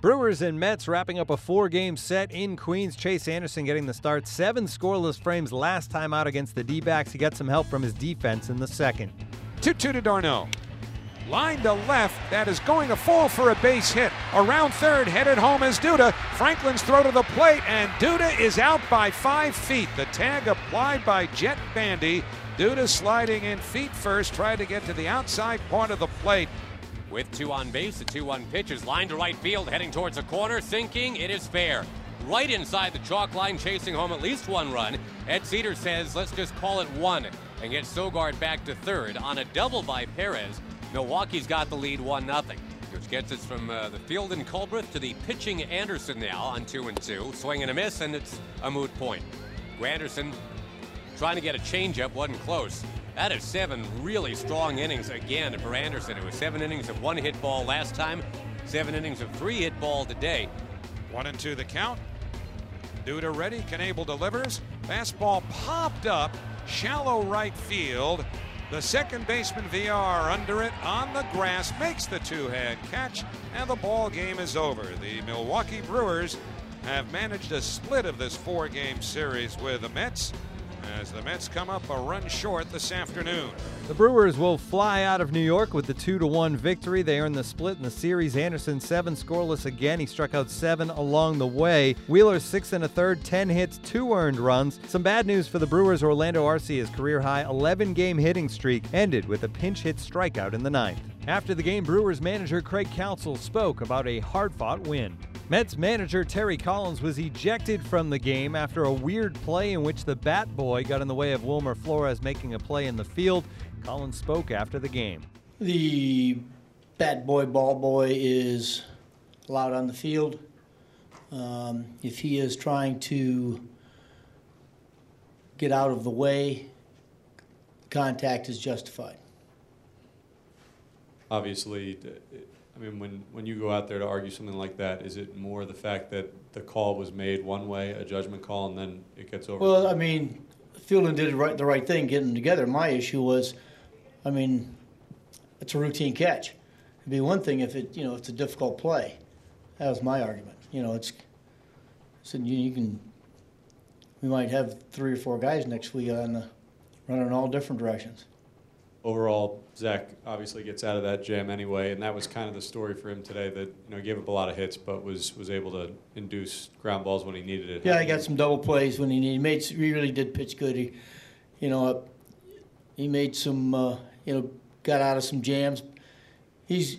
Brewers and Mets wrapping up a 4-game set in Queens. Chase Anderson getting the start. 7 scoreless frames last time out against the D-backs. He got some help from his defense in the second. 2-2 to d'Arnaud. Line to left, that is going to fall for a base hit. Around third, headed home is Duda. Franklin's throw to the plate, and Duda is out by 5 feet. The tag applied by Jet Bandy. Duda sliding in feet first, tried to get to the outside part of the plate. With 2 on base, the 2-1 pitch is lined to right field, heading towards the corner, sinking, it is fair. Right inside the chalk line, chasing home at least 1 run. Ed Cedar says, let's just call it 1, and get Sogard back to third on a double by Perez. Milwaukee's got the lead 1-0, which gets us from the field in Culbreth to the pitching Anderson now on 2-2. Swing and a miss, and it's a moot point. Granderson trying to get a changeup, wasn't close. That is 7 really strong innings again for Anderson. It was 7 innings of 1 hit ball last time, 7 innings of 3 hit ball today. 1-2 the count. Duda ready, Knebel delivers. Fastball popped up, shallow right field. The second baseman VR under it on the grass makes the 2-hand catch, and the ball game is over. The Milwaukee Brewers have managed a split of this 4-game series with the Mets, as the Mets come up a run short this afternoon. The Brewers will fly out of New York with the 2-1 victory. They earned the split in the series. Anderson 7 scoreless again. He struck out 7 along the way. Wheeler 6 1/3, 10 hits, 2 earned runs. Some bad news for the Brewers. Orlando Arcia's career-high 11-game hitting streak ended with a pinch-hit strikeout in the 9th. After the game, Brewers manager Craig Counsell spoke about a hard-fought win. Mets manager Terry Collins was ejected from the game after a weird play in which the bat boy got in the way of Wilmer Flores making a play in the field. Collins spoke after the game. The bat boy, ball boy is allowed on the field. If he is trying to get out of the way, contact is justified. Obviously, I mean, when you go out there to argue something like that, is it more the fact that the call was made one way, a judgment call, and then it gets over? Well, I mean, Fielding did the right thing getting them together. My issue was, I mean, it's a routine catch. It'd be one thing if it's a difficult play. That was my argument. So we might have 3 or 4 guys next week running in all different directions. Overall, Zach obviously gets out of that jam anyway, and that was kind of the story for him today. That he gave up a lot of hits, but was able to induce ground balls when he needed it. Yeah, he got some double plays when he needed. He really did pitch good. He made some got out of some jams. He's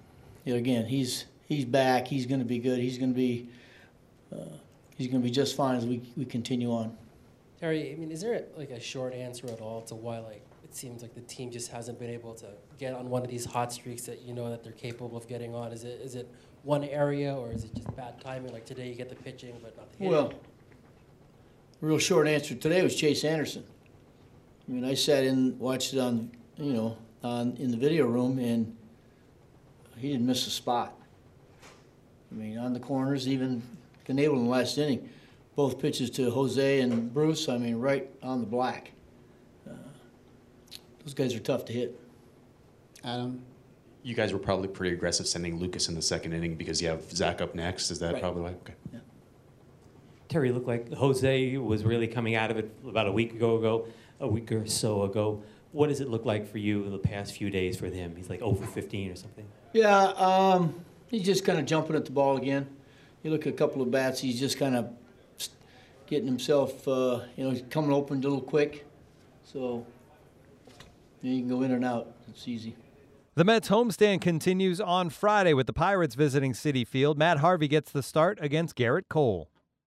back. He's going to be good. He's going to be just fine as we continue on. Terry, I mean, is there a short answer at all to why it seems like the team just hasn't been able to get on one of these hot streaks that that they're capable of getting on? Is it one area, or is it just bad timing? Like today you get the pitching but not the hitting? Well, the real short answer today was Chase Anderson. I mean, I sat in, watched it on in the video room, and he didn't miss a spot. I mean, on the corners, even Knebel in the last inning, both pitches to Jose and Bruce, I mean, right on the black. Those guys are tough to hit. Adam? You guys were probably pretty aggressive sending Lucas in the second inning because you have Zach up next. Is that right. Probably why? Okay. Yeah. Terry, looked like Jose was really coming out of it about a week or so ago. What does it look like for you the past few days for him? He's like 0 for 15 or something. Yeah, he's just kind of jumping at the ball again. You look at a couple of bats, he's just kind of getting himself, coming open a little quick. So you can go in and out. It's easy. The Mets homestand continues on Friday with the Pirates visiting Citi Field. Matt Harvey gets the start against Garrett Cole.